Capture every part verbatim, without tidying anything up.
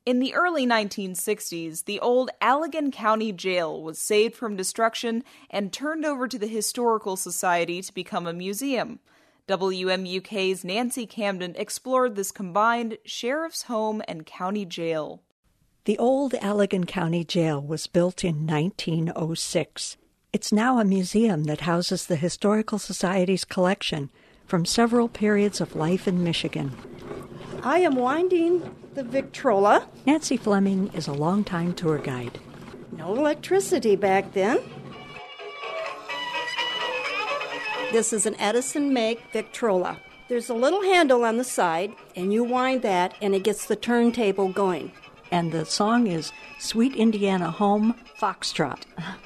In the early nineteen sixties, the old Allegan County Jail was saved from destruction and turned over to the Historical Society to become a museum. W M U K's Nancy Camden explored this combined sheriff's home and county jail. The old Allegan County Jail was built in nineteen oh six. It's now a museum that houses the Historical Society's collection from several periods of life in Michigan. I am winding the Victrola. Nancy Fleming is a longtime tour guide. No electricity back then. This is an Edison make Victrola. There's a little handle on the side, and you wind that, and it gets the turntable going. And the song is Sweet Indiana Home Foxtrot.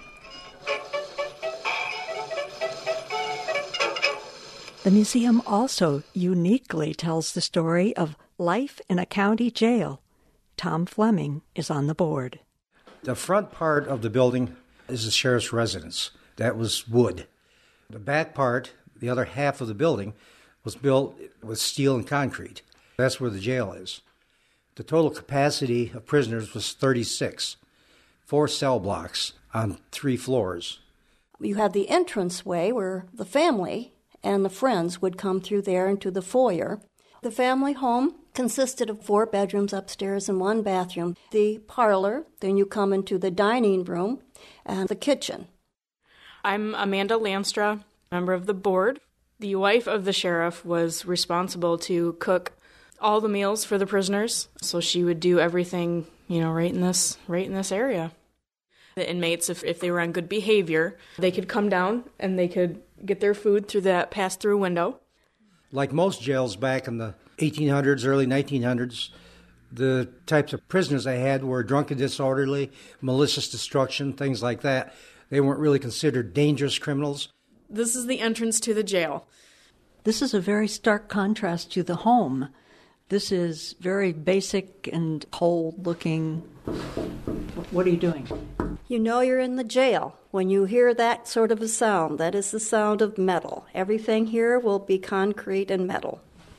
The museum also uniquely tells the story of life in a county jail. Tom Fleming is on the board. The front part of the building is the sheriff's residence. That was wood. The back part, the other half of the building, was built with steel and concrete. That's where the jail is. The total capacity of prisoners was thirty-six, four cell blocks on three floors. You had the entranceway where the family and the friends would come through there into the foyer. The family home consisted of four bedrooms upstairs and one bathroom. The parlor, then you come into the dining room and the kitchen. I'm Amanda Lanstra, member of the board. The wife of the sheriff was responsible to cook all the meals for the prisoners, so she would do everything, you know, right in this right in this area. The inmates, if, if they were on good behavior, they could come down and they could get their food through that pass-through window. Like most jails back in the eighteen hundreds, early nineteen hundreds, the types of prisoners they had were drunk and disorderly, malicious destruction, things like that. They weren't really considered dangerous criminals. This is the entrance to the jail. This is a very stark contrast to the home. This is very basic and cold-looking. What are you doing? You know you're in the jail when you hear that sort of a sound. That is the sound of metal. Everything here will be concrete and metal.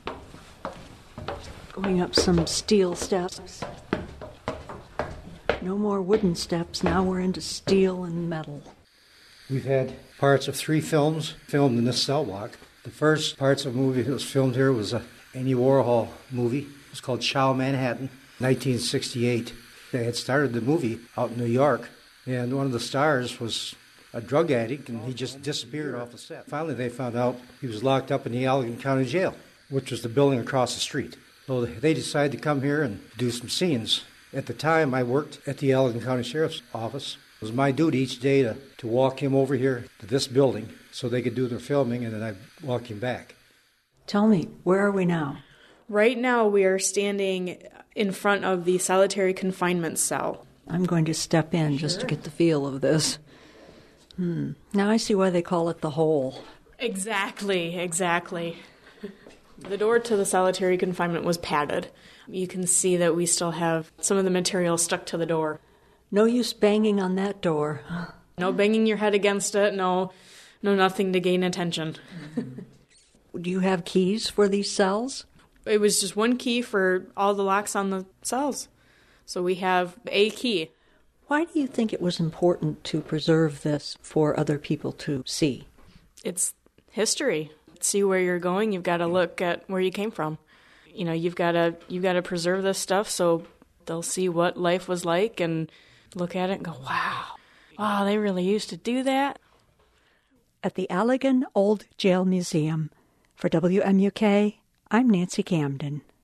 Going up some steel steps. No more wooden steps. Now we're into steel and metal. We've had parts of three films filmed in this cell block. The first parts of a movie that was filmed here was a Andy Warhol movie. It was called Chow Manhattan, nineteen sixty-eight. They had started the movie out in New York, and one of the stars was a drug addict, and he just disappeared off the set. Finally, they found out he was locked up in the Allegan County Jail, which was the building across the street. So they decided to come here and do some scenes. At the time, I worked at the Allegan County Sheriff's Office. It was my duty each day to, to walk him over here to this building so they could do their filming, and then I'd walk him back. Tell me, where are we now? Right now we are standing in front of the solitary confinement cell. I'm going to step in sure. just to get the feel of this. Hmm. Now I see why they call it the hole. Exactly, exactly. The door to the solitary confinement was padded. You can see that we still have some of the material stuck to the door. No use banging on that door. No banging your head against it, no, no nothing to gain attention. Do you have keys for these cells? It was just one key for all the locks on the cells. So we have a key. Why do you think it was important to preserve this for other people to see? It's history. See where you're going, you've got to look at where you came from. You know, you've got to you've got to preserve this stuff so they'll see what life was like and look at it and go, wow, wow, they really used to do that. At the Allegan Old Jail Museum, for W M U K, I'm Nancy Camden.